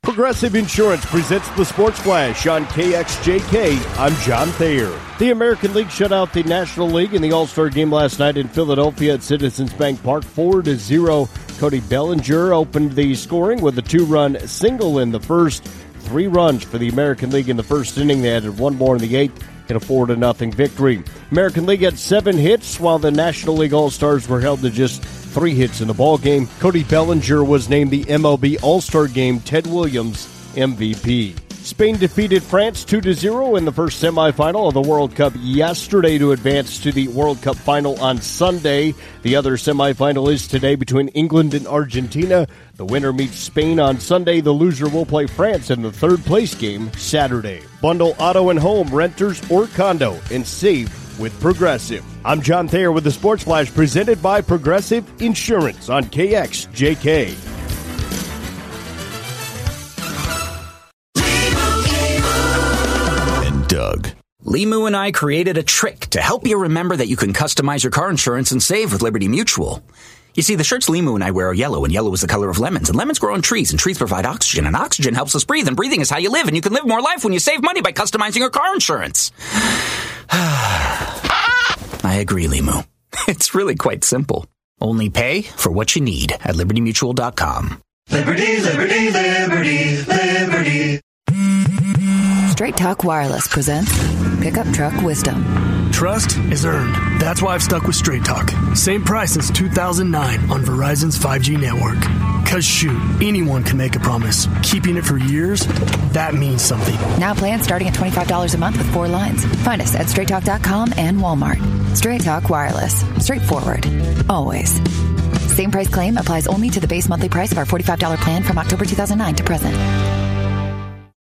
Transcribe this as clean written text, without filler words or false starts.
Progressive Insurance presents the Sports Flash on KXJK. I'm John Thayer. The American League shut out the National League in the All-Star game last night in Philadelphia at Citizens Bank Park 4-0. Cody Bellinger opened the scoring with a 2-run single in the first. 3 runs for the American League in the first inning. They added 1 more in the 8th in a 4-0 victory. American League had 7 hits, while the National League All-Stars were held to just 3 hits in the ballgame. Cody Bellinger was named the MLB All-Star Game Ted Williams MVP. Spain defeated France 2-0 in the first semifinal of the World Cup yesterday to advance to the World Cup final on Sunday. The other semifinal is today between England and Argentina. The winner meets Spain on Sunday. The loser will play France in the third-place game Saturday. Bundle auto and home, renters, or condo, and save with Progressive. I'm John Thayer with the Sports Flash presented by Progressive Insurance on KXJK. And Doug. Limu and I created a trick to help you remember that you can customize your car insurance and save with Liberty Mutual. You see, the shirts Limu and I wear are yellow, and yellow is the color of lemons, and lemons grow on trees, and trees provide oxygen, and oxygen helps us breathe, and breathing is how you live, and you can live more life when you save money by customizing your car insurance. I agree, Limu. It's really quite simple. Only pay for what you need at LibertyMutual.com. Liberty, liberty, liberty, liberty. Straight Talk Wireless presents Pickup Truck Wisdom. Trust is earned. That's why I've stuck with Straight Talk. Same price since 2009 on Verizon's 5G network. Cause shoot, anyone can make a promise. Keeping it for years, that means something. Now plans starting at $25 a month with 4 lines. Find us at straighttalk.com and Walmart. Straight Talk Wireless. Straightforward. Always. Same price claim applies only to the base monthly price of our $45 plan from October 2009 to present.